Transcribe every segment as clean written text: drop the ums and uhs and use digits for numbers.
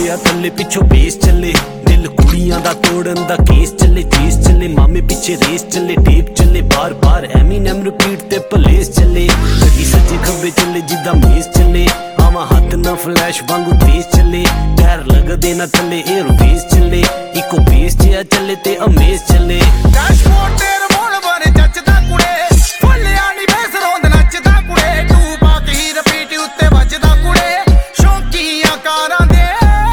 आ थल्ले पिछो बेस चले दिल कुड़ियां दा तोड़न दा केस चले चेस चले मामे पीछे रेस चले टेप चले बार बार एमिनेम रिपीट ते पलेस चले कदी सज्जे खब्बे चले जिदा मेस चले आवा हाथ ना फ्लैश वांगू तेज चले पैर लगदे ना थल्ले एयरवेस चले इको बेस जिया चले ते अमेज चले डैशबोर्ड ते रिमोट बारे जचदा कुड़े फुल्लिया नी बेस रोंद नचदा कुड़े तू बाकी ही रिपीट उत्ते वजदा कुड़े शौकीया कारां दे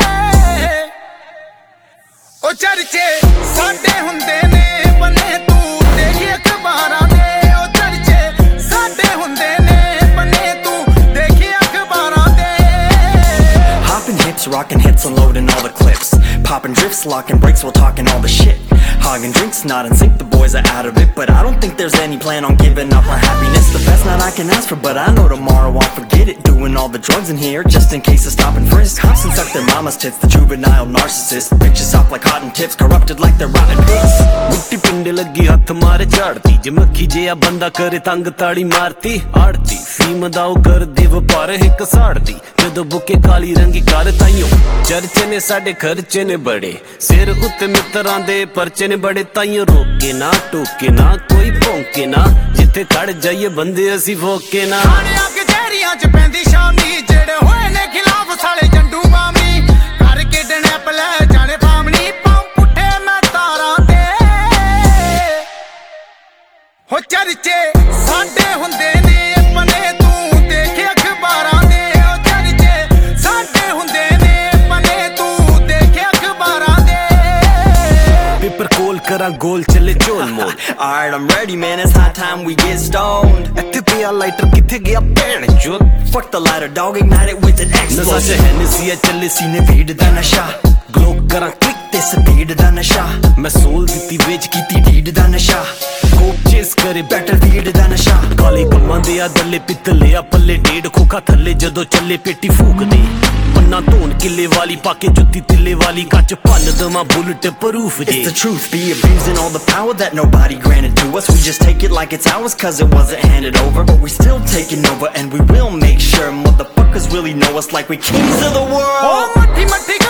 ओ चर्चे साडे हुंदे ने बने तू देखी अखबारां दे ओ चर्चे साडे हुंदे ने बने तू देखी अखबारां दे Hopping hips, rocking hits, unloading all the clips. Popping drifts, locking brakes while talking all the shit. Hogging drinks, not in sync, the boys are out of it. But I don't think there's any plan on giving up our happiness. The best night I can ask for, but I know tomorrow I'll forget it. Doing all the drugs in here, just in case I stop and frisk. Cops and suck their mama's tits, the juvenile narcissist. Bitches soft like cotton tips, corrupted like they're rotten pigs. मुट्ठी पिंड लगी हथ मारे झाड़ती जे मक्खी जिया बंदा करे तंग ताड़ी मारती आड़ती फीम दाऊ कर दे वपार हिक साड़ती जदों बुके काली रंगी कार ताइयों चर्चे ने साडे खर्चे ने बड़े सिर उत्ते मित्रां दे परचे ने बड़े ताइयों रोके ना टोके ना कोई भौंके ना जिथे खड़ जाइए बंदे असी फोके ना अग जहरियां च पैंदी शामी जेड़े होए ने खिलाफ साले जंडू मामी करके डनैप ले जाने फामनी पंप पुठे मैं तारां दे हो चर्चे साडे हुंदे ने बने तू देखे अखबारां दे ओ चर्चे साडे हुंदे ने बने तू देखे अखबारां दे पेपर कोल करा गोल चले चोल मोल Alright, I'm ready, man, it's high time we get stoned. इत्थे पिया लाइटर किथे गया भैन चोद Fuck the lighter, dog, ignite it with an नशा explosion. च हैनेसी चले सीने भीड़ दा नशा, ग्लो करा क्लिक ते स्पीड दा नशा, मैं सोल दिती वेच कीती ढीड दा नशा, कोप चेस करे बैटर भीड़ दा नशा. काले कम्मां दे आ दल्ले पित्तले आ पल्ले डेढ़ खोखा थल्ले जदों चले पेटी फूक दे पन्ना धोन किले वाली पाके जुत्ती तिल्ले वाली कच भन्न दवां बुलेट प्रूफ जे It's the truth, be abusing all the power that nobody granted to us. We just take it like it's ours cause it wasn't handed over. But we still taking over and we will make sure motherfuckers really know us like we kings of the world. ओ मट्ठी मट्ठी